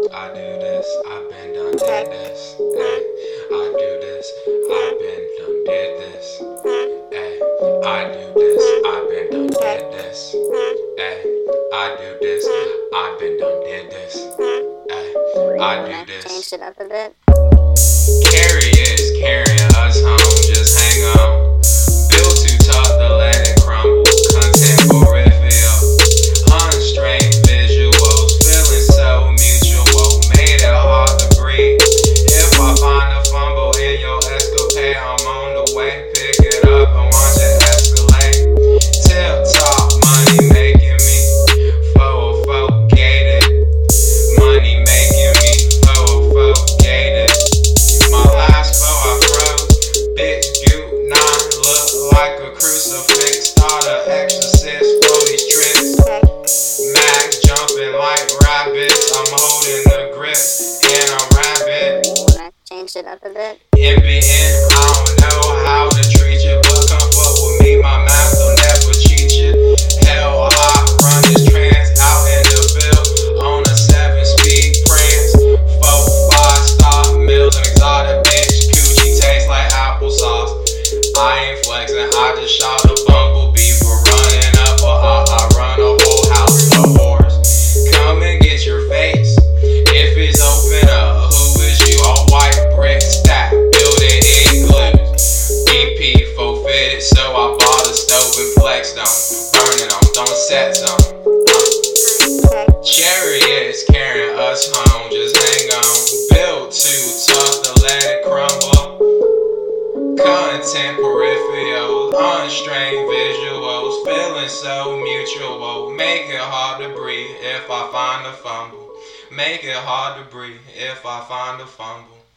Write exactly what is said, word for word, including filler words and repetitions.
I do this, I've been done did this. Ay, I do this, I've been done did this. Ay, I do this, I've been done did this. Ay, I do this, I've been done did this. Ay, I do this. Changed it up a bit. Carry is carrying us home, just hang on. Built too tough to let it crumble. Contemporary feel, unstrained visuals, feeling so mutual, made it hard to breathe. If I find a fumble in your escapade, I'm on the way. Pick it up and watch it escalate. Tip top, money making me focused. Money making me focused. My last foe I froze. Bitch, you not look like a crucifix. Start an exorcist for these tricks. Mac jumping like rabbits. I'm holding the grip and I'm rabid. When I changed it up a bit. M B N, I don't know how to treat you, but come fuck with me. My math will never cheat you. Hell hot, run this trans out in the field on a seven speed prance. Four, five star meals and exotic bitch. Coochie tastes like applesauce. I ain't flexing, I just shot a bumblebee for running up a uh, I run a whole house of whores. Come and get your face if it's open up. Who is you? All white brick stack, building igloos. B P forfeited, so I bought a stove and flexed on. Burning on, throwing sets on. Uh. Chariots carrying us home, just hang on. Built too tough to let it crumble. Content peripherals, unstrained visuals, feeling so mutual. Make it hard to breathe if I find a fumble. Make it hard to breathe if I find a fumble.